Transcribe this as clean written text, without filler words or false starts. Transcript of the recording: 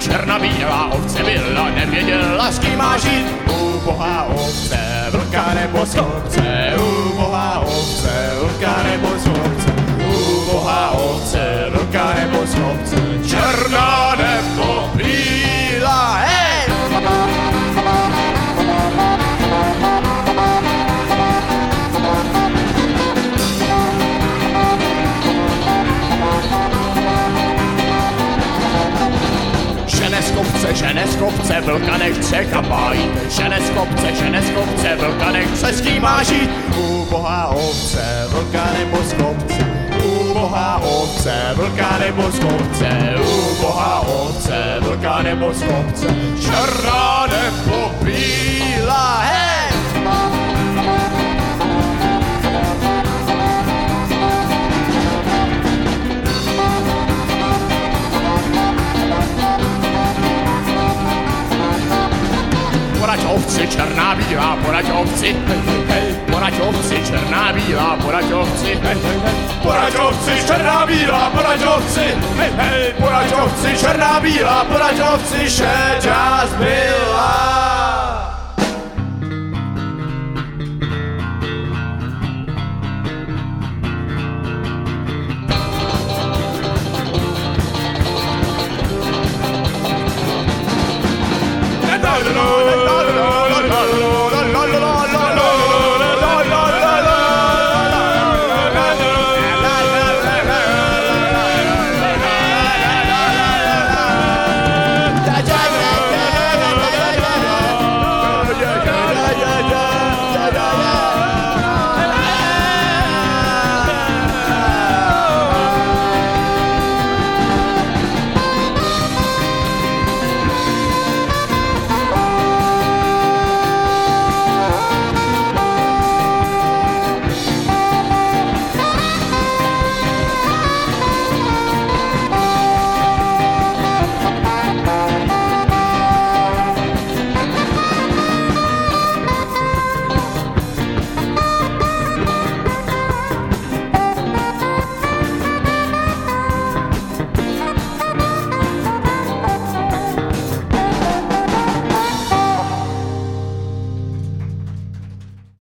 černobílá ovce byla, nevěděla, s kým má žít. Ubohá ovce, vlka nebo slupce, ubohá ovce, vlka nebo slupce, ubohá ovce, vlka nebo slupce, černá nebo bílá, hej! Žene z kopce, vlka nechce kabajit. Žene z kopce, vlka nechce, s kým má žít. Ubohá ovce, vlka nebo z kopce, ubohá ovce, vlka nebo z kopce, ubohá ovce, vlka nebo z kopce, černá nebo bílá, hej! Porať ovci, černá bílá, porať ovci, porať ovci, černá bílá, porať ovci, porať ovci, černá bílá, porať ovci, porať ovci, černá bílá, porať ovci, šedá zbyla.